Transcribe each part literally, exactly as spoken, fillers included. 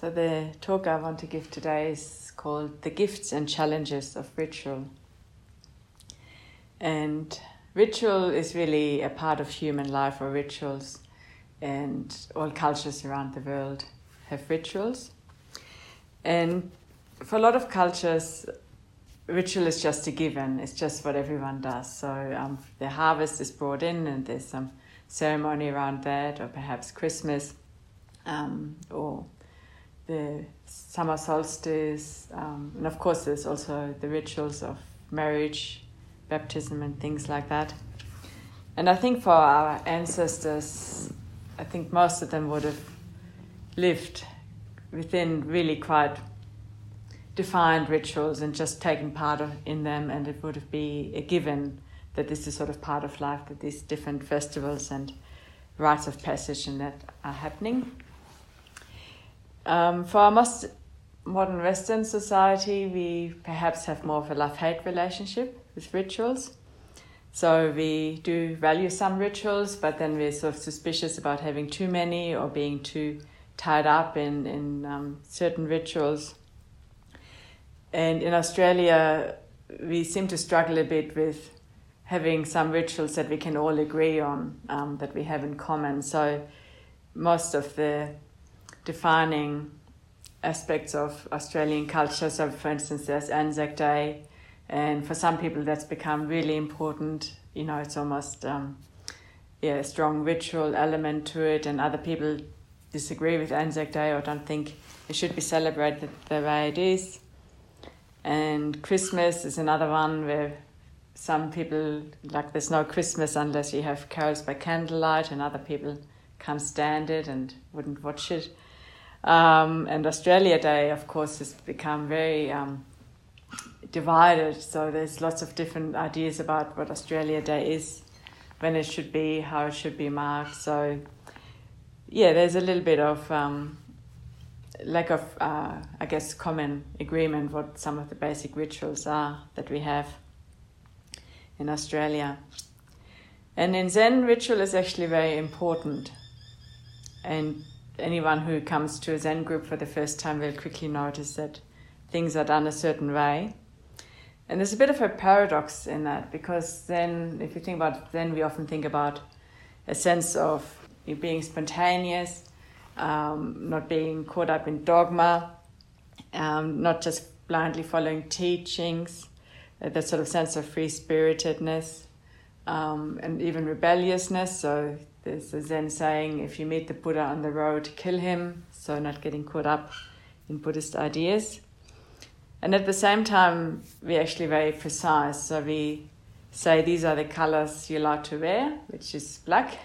So the talk I want to give today is called The Gifts and Challenges of Ritual. And ritual is really a part of human life, or rituals, and all cultures around the world have rituals. And for a lot of cultures, ritual is just a given, it's just what everyone does. So um, the harvest is brought in and there's some ceremony around that, or perhaps Christmas, um, or the summer solstice, um, and of course there's also the rituals of marriage, baptism and things like that. And I think for our ancestors, I think most of them would have lived within really quite defined rituals and just taken part of, in them, and it would have been a given that this is sort of part of life, that these different festivals and rites of passage and that are happening. Um, for our most modern Western society, we perhaps have more of a love-hate relationship with rituals. So we do value some rituals, but then we're sort of suspicious about having too many or being too tied up in, in um, certain rituals. And in Australia, we seem to struggle a bit with having some rituals that we can all agree on, um, that we have in common. So most of the defining aspects of Australian culture, so for instance there's Anzac Day, and for some people that's become really important. You know, it's almost um, yeah, a strong ritual element to it, and other people disagree with Anzac Day or don't think it should be celebrated the way it is. And Christmas is another one where some people, like, there's no Christmas unless you have carols by candlelight, and other people can't stand it and wouldn't watch it. Um, and Australia Day, of course, has become very um, divided. So there's lots of different ideas about what Australia Day is, when it should be, how it should be marked. So yeah, there's a little bit of um, lack of, uh, I guess, common agreement what some of the basic rituals are that we have in Australia. And in Zen, ritual is actually very important. And anyone who comes to a Zen group for the first time will quickly notice that things are done a certain way. And there's a bit of a paradox in that, because then, if you think about Zen, we often think about a sense of you being spontaneous, um, not being caught up in dogma, um, not just blindly following teachings, uh, that sort of sense of free-spiritedness, um, and even rebelliousness. So there's a Zen saying, if you meet the Buddha on the road, kill him, so not getting caught up in Buddhist ideas. And at the same time, we're actually very precise. So we say these are the colors you're allowed to wear, which is black.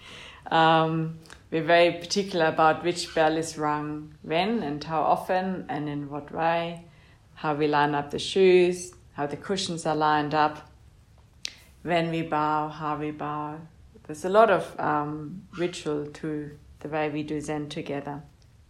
um, we're very particular about which bell is rung when and how often and in what way, how we line up the shoes, how the cushions are lined up, when we bow, how we bow. There's a lot of um, ritual to the way we do Zen together.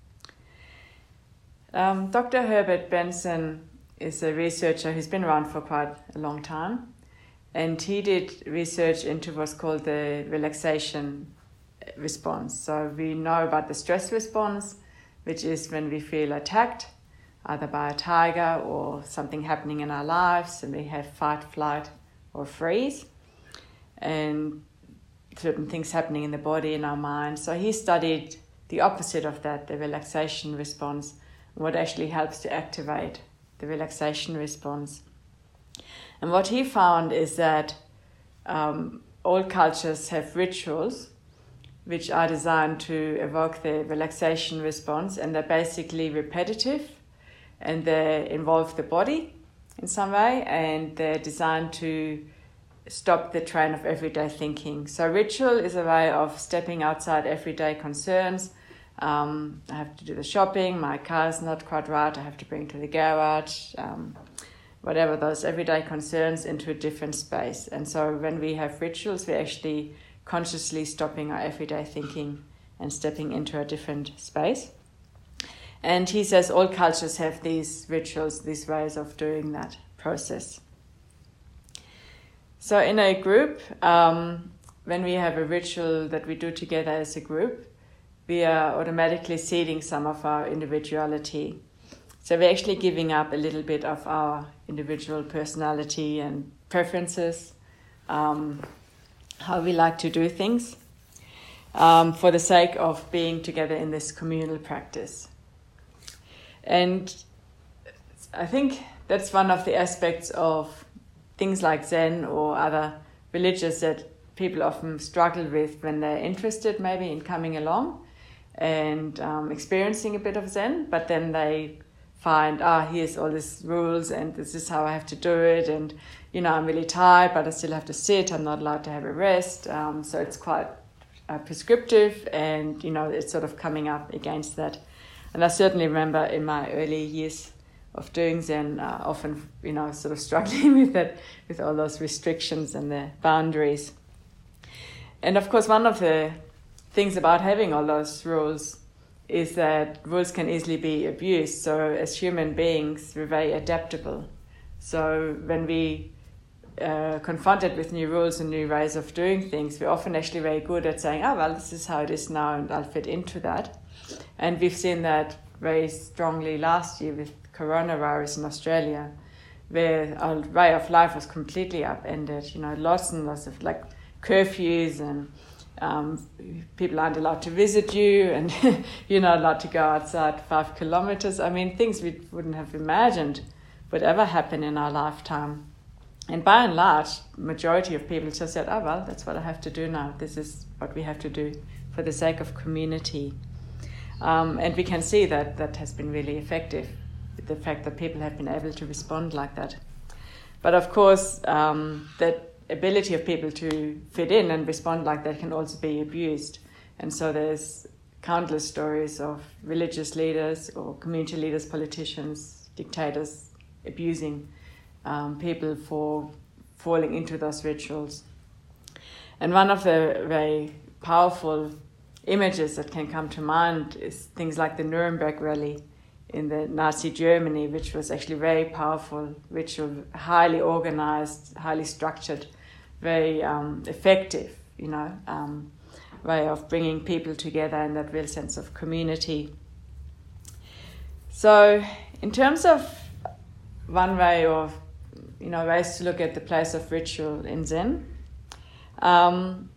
Um, Doctor Herbert Benson is a researcher who's been around for quite a long time, and he did research into what's called the relaxation response. So we know about the stress response, which is when we feel attacked, either by a tiger or something happening in our lives, and we have fight, flight, or freeze, and certain things happening in the body, in our mind. So he studied the opposite of that, the relaxation response, what actually helps to activate the relaxation response. And what he found is that um, all cultures have rituals which are designed to evoke the relaxation response, and they're basically repetitive, and they involve the body in some way, and they're designed to stop the train of everyday thinking. So ritual is a way of stepping outside everyday concerns. Um, I have to do the shopping, my car is not quite right, I have to bring it to the garage, um, whatever, those everyday concerns into a different space. And so when we have rituals, we're actually consciously stopping our everyday thinking and stepping into a different space. And he says all cultures have these rituals, these ways of doing that process. So in a group, um, when we have a ritual that we do together as a group, we are automatically ceding some of our individuality. So we're actually giving up a little bit of our individual personality and preferences, um, how we like to do things, um, for the sake of being together in this communal practice. And I think that's one of the aspects of things like Zen or other religions that people often struggle with when they're interested maybe in coming along and um, experiencing a bit of Zen, but then they find, ah, here's all these rules and this is how I have to do it, and, you know, I'm really tired, but I still have to sit, I'm not allowed to have a rest, um, so it's quite uh, prescriptive, and, you know, it's sort of coming up against that. And I certainly remember in my early years of doing Zen, uh, often, you know, sort of struggling with that, with all those restrictions and the boundaries. And of course, one of the things about having all those rules is that rules can easily be abused. So as human beings, we're very adaptable. So when we uh, confronted with new rules and new ways of doing things, we're often actually very good at saying, oh, well, this is how it is now and I'll fit into that. And we've seen that very strongly last year with coronavirus in Australia, where our way of life was completely upended. You know, lots and lots of like curfews, and um, people aren't allowed to visit you, and you're not allowed to go outside five kilometers. I mean, things we wouldn't have imagined would ever happen in our lifetime. And by and large, majority of people just said, oh, well, that's what I have to do now. This is what we have to do for the sake of community. Um, and we can see that that has been really effective, the fact that people have been able to respond like that. But of course, um, that ability of people to fit in and respond like that can also be abused. And so there's countless stories of religious leaders or community leaders, politicians, dictators abusing um, people for falling into those rituals. And one of the very powerful images that can come to mind is things like the Nuremberg Rally in the Nazi Germany, which was actually very powerful ritual, highly organized, highly structured, very um, effective, you know, um, way of bringing people together in that real sense of community. So in terms of one way of, you know, ways to look at the place of ritual in Zen, um,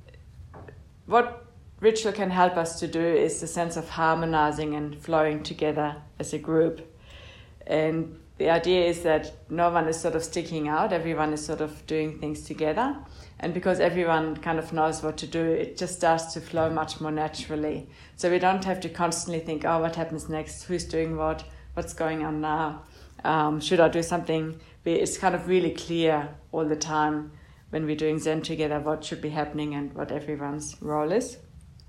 what ritual can help us to do is the sense of harmonizing and flowing together as a group. And the idea is that no one is sort of sticking out, everyone is sort of doing things together. And because everyone kind of knows what to do, it just starts to flow much more naturally. So we don't have to constantly think, oh, what happens next? Who's doing what? What's going on now? Um, should I do something? It's kind of really clear all the time when we're doing Zen together what should be happening and what everyone's role is.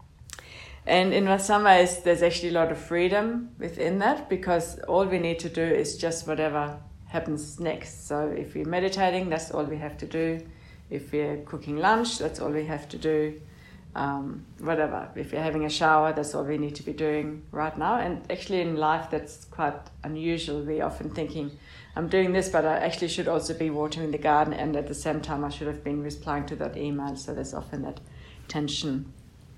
And in some ways, there's actually a lot of freedom within that, because all we need to do is just whatever happens next. So if we're meditating, that's all we have to do. If we're cooking lunch, that's all we have to do. Um, whatever. If we're having a shower, that's all we need to be doing right now. And actually in life, that's quite unusual. We're often thinking, I'm doing this, but I actually should also be watering the garden, and at the same time, I should have been replying to that email. So there's often that tension.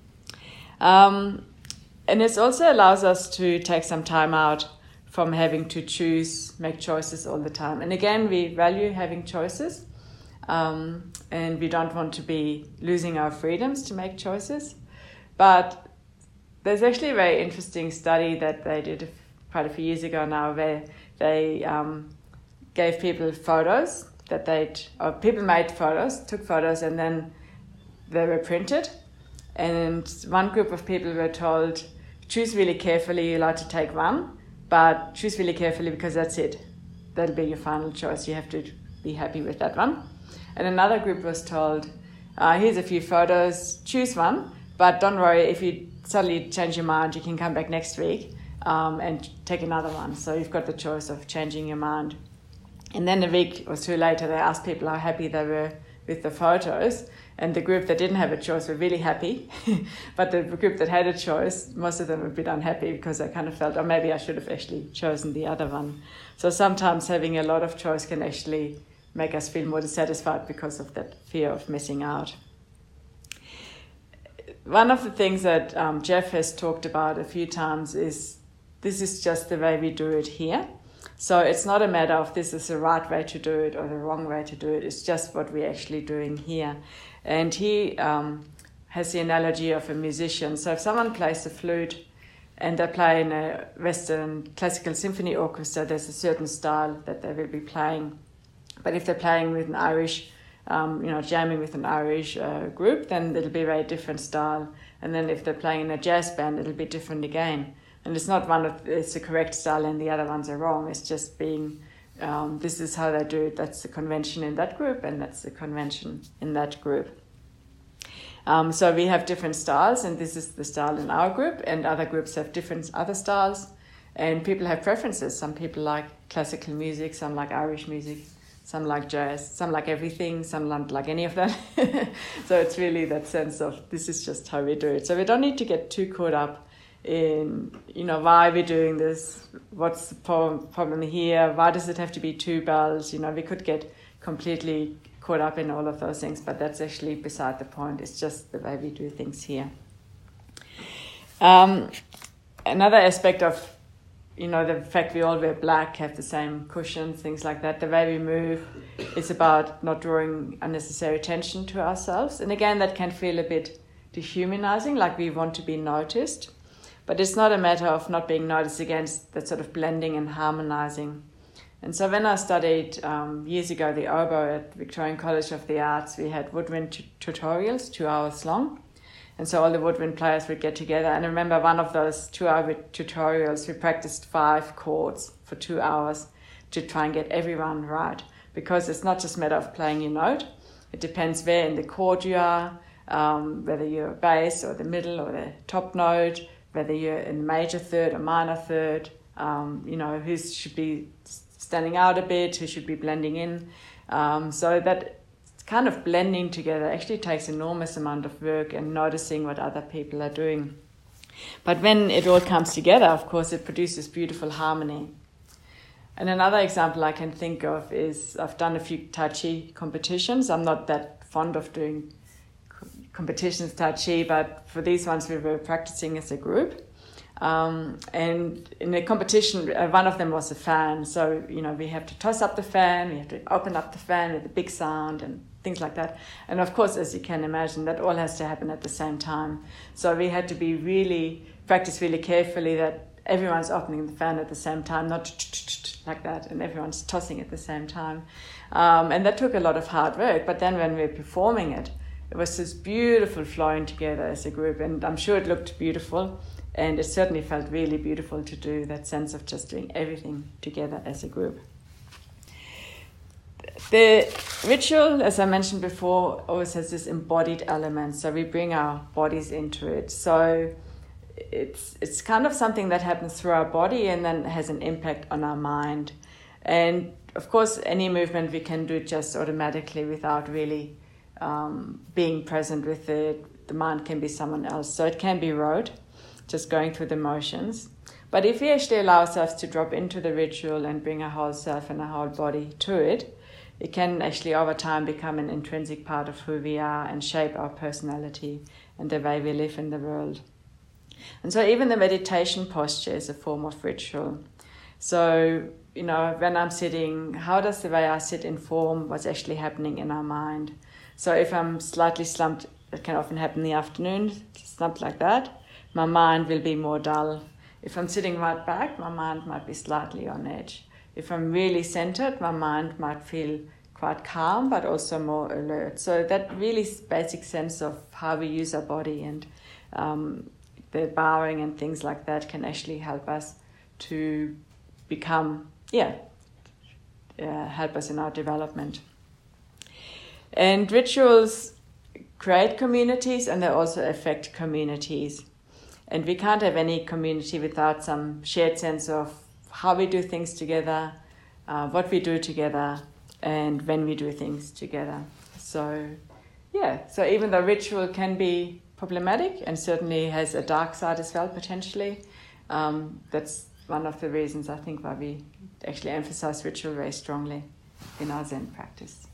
Um, and it also allows us to take some time out from having to choose, make choices all the time. And again, we value having choices, um, and we don't want to be losing our freedoms to make choices. But there's actually a very interesting study that they did quite a few years ago now, where they um, gave people photos that they'd, or people made photos, took photos, and then they were printed. And one group of people were told, choose really carefully, you're allowed to take one, but choose really carefully because that's it. That'll be your final choice. You have to be happy with that one. And another group was told, uh, here's a few photos, choose one, but don't worry, if you suddenly change your mind, you can come back next week um, and take another one. So you've got the choice of changing your mind. And then a week or two later, they asked people how happy they were with the photos. And the group that didn't have a choice were really happy. But the group that had a choice, most of them were a bit unhappy because they kind of felt, oh, maybe I should have actually chosen the other one. So sometimes having a lot of choice can actually make us feel more dissatisfied because of that fear of missing out. one of the things that um, Jeff has talked about a few times is this is just the way we do it here. So it's not a matter of this is the right way to do it or the wrong way to do it. It's just what we're actually doing here. And he um, has the analogy of a musician. So if someone plays the flute and they play in a Western classical symphony orchestra, there's a certain style that they will be playing. But if they're playing with an Irish, um, you know, jamming with an Irish uh, group, then it'll be a very different style. And then if they're playing in a jazz band, it'll be different again. And it's not one of it's the correct style and the other ones are wrong. It's just being, um, this is how they do it. That's the convention in that group, and that's the convention in that group. Um, so we have different styles, and this is the style in our group, and other groups have different other styles. And people have preferences. Some people like classical music, some like Irish music, some like jazz, some like everything, some don't like any of that. So it's really that sense of this is just how we do it. So we don't need to get too caught up in, you know, why we're doing this, what's the problem here, why does it have to be two bells? You know, we could get completely caught up in all of those things, but that's actually beside the point. It's just the way we do things here. Um, another aspect of, you know, the fact we all wear black, have the same cushions, things like that, the way we move is about not drawing unnecessary attention to ourselves. And again, that can feel a bit dehumanizing, like we want to be noticed. But it's not a matter of not being noticed, against that sort of blending and harmonizing. And so when I studied um, years ago the oboe at Victorian College of the Arts, we had woodwind t- tutorials, two hours long. And so all the woodwind players would get together. And I remember one of those two-hour tutorials, we practiced five chords for two hours to try and get everyone right. Because it's not just a matter of playing your note. It depends where in the chord you are, um, whether you're bass or the middle or the top note, whether you're in major third or minor third, um, you know, who should be standing out a bit, who should be blending in. Um, so that kind of blending together actually takes enormous amount of work and noticing what other people are doing. But when it all comes together, of course, it produces beautiful harmony. And another example I can think of is I've done a few Tai Chi competitions. I'm not that fond of doing competitions Tai Chi, but for these ones we were practicing as a group. Um, and in the competition, uh, one of them was a fan. So, you know, we have to toss up the fan, we have to open up the fan with a big sound and things like that. And of course, as you can imagine, that all has to happen at the same time. So we had to be really, practice really carefully that everyone's opening the fan at the same time, not like that, and everyone's tossing at the same time. Um, and that took a lot of hard work. But then when we were performing it, it was this beautiful flowing together as a group. And I'm sure it looked beautiful. And it certainly felt really beautiful to do that sense of just doing everything together as a group. The ritual, as I mentioned before, always has this embodied element. So we bring our bodies into it. So it's it's kind of something that happens through our body and then has an impact on our mind. And of course, any movement we can do just automatically without really um, being present with it. The mind can be someone else. So it can be rote, just going through the motions. But if we actually allow ourselves to drop into the ritual and bring our whole self and our whole body to it, it can actually over time become an intrinsic part of who we are and shape our personality and the way we live in the world. And so even the meditation posture is a form of ritual. So, you know, when I'm sitting, how does the way I sit inform what's actually happening in our mind? So if I'm slightly slumped, it can often happen in the afternoon, slumped like that, my mind will be more dull. If I'm sitting right back, my mind might be slightly on edge. If I'm really centered, my mind might feel quite calm, but also more alert. So that really basic sense of how we use our body and um, the bowing and things like that can actually help us to become, yeah, uh, help us in our development. And rituals create communities and they also affect communities. And we can't have any community without some shared sense of how we do things together, uh, what we do together, and when we do things together. So, yeah, so even though ritual can be problematic and certainly has a dark side as well, potentially, um, that's one of the reasons I think why we actually emphasize ritual very strongly in our Zen practice.